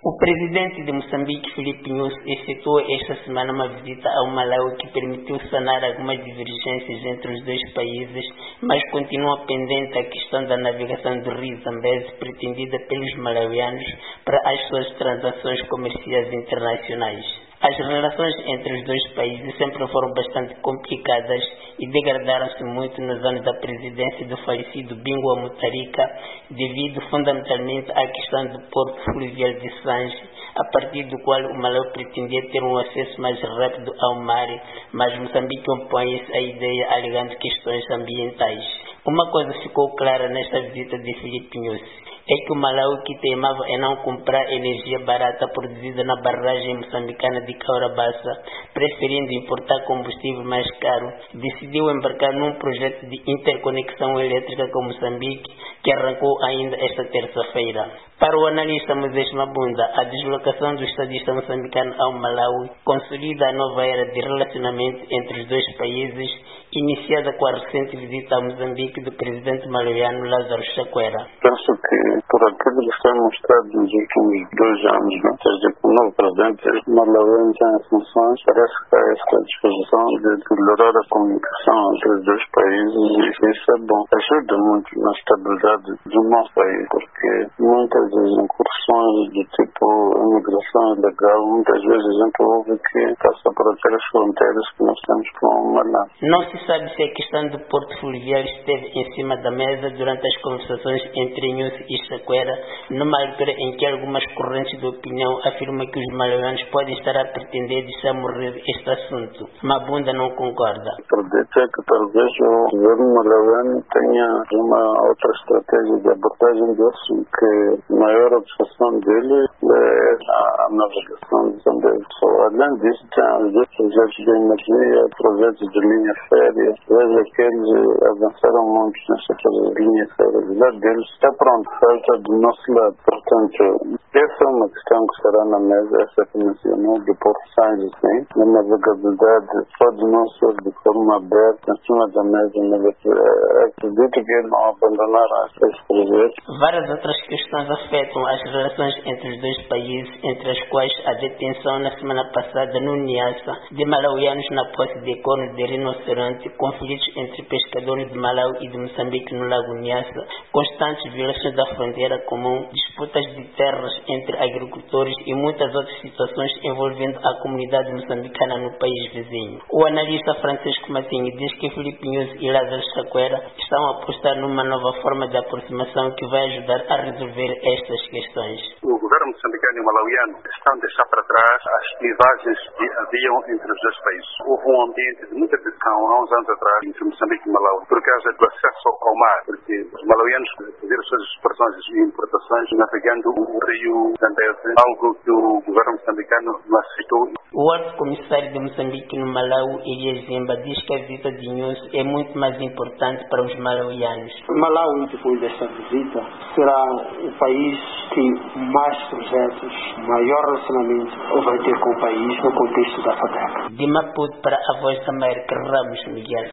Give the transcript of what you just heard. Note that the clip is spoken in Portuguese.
O presidente de Moçambique, Filipe Nyusi, efetuou esta semana uma visita ao Malawi que permitiu sanar algumas divergências entre os dois países, mas continua pendente a questão da navegação do rio Zambeze pretendida pelos malawianos para as suas transações comerciais internacionais. As relações entre os dois países sempre foram bastante complicadas e degradaram-se muito nos anos da presidência do falecido Bingu wa Mutharika, devido fundamentalmente à questão do porto fluvial de Sanje, a partir do qual o Malawi pretendia ter um acesso mais rápido ao mar, mas Moçambique opõe-se à ideia alegando questões ambientais. Uma coisa ficou clara nesta visita de Filipe Nyusi, é que o Malawi, que teimava em não comprar energia barata produzida na barragem moçambicana de Caurabaça, preferindo importar combustível mais caro, decidiu embarcar num projeto de interconexão elétrica com Moçambique, que arrancou ainda esta terça-feira. Para o analista Moisés Mabunda, a deslocação do estadista moçambicano ao Malawi consolida a nova era de relacionamento entre os dois países, iniciada com a recente visita a Moçambique do presidente malawiano Lázaro Chakwera. Penso que por aquilo que foi mostrado nos últimos 2 anos, desde que o novo presidente malawiano está em funções, parece que há esta disposição de melhorar a comunicação entre os dois países, e isso é bom. Ajuda muito na estabilidade do nosso país, porque muitas das incursões do tipo imigração ilegal, muitas vezes a gente ouve que passa por aquelas fronteiras que nós temos com o Malawi. Não se sabe se a questão do porto fluvial esteve em cima da mesa durante as conversações entre Nyusi e Chakwera, numa altura em que algumas correntes de opinião afirmam que os malawianos podem estar a pretender deixar morrer este assunto. Mabunda não concorda. Acredito que talvez o governo malawiano tenha uma outra estratégia de abordagem do assunto, que a maior obsessão dele é a navegação de Zambeze. Além disso, tem os outros projetos de energia, projetos de linha férrea. Veja que eles avançaram muito nessa linha férrea. O lado deles está pronto, falta do nosso lado. Portanto, essa é uma questão que estará na mesa, essa que mencionou, do Porto Sanje, sim. A navegabilidade pode não ser de forma aberta, em cima da mesa, mas acredito que eles não abandonaram esses projetos. Várias outras questões afetam as relações entre os dois países, entre as quais a detenção na semana passada no Niassa de malauianos na posse de cornos de rinoceronte, conflitos entre pescadores de Malawi e de Moçambique no Lago Niassa, constantes violações da fronteira comum, disputas de terras entre agricultores e muitas outras situações envolvendo a comunidade moçambicana no país vizinho. O analista Francisco Matinho diz que Filipe Nyusi e Lázaro Chakwera estão a apostar numa nova forma de aproximação que vai ajudar a resolver estas questões. O governo moçambicano e o malauiano estão a deixar para trás as clivagens que haviam entre os dois países. Houve um ambiente de muita tensão há uns anos atrás entre Moçambique e Malawi por causa do acesso ao mar, porque os malauianos fizeram suas exportações e importações navegando o rio Zambeze, algo que o governo moçambicano não aceitou. O alto comissário de Moçambique no Malawi, Elias Zimba, diz que a visita de Nyusi é muito mais importante para os malauianos. Malawi, depois desta visita, será o país que mais projetos, maior relacionamento vai ter com o país no contexto da FADEC. De Maputo para a Voz da América, Ramos Miguel.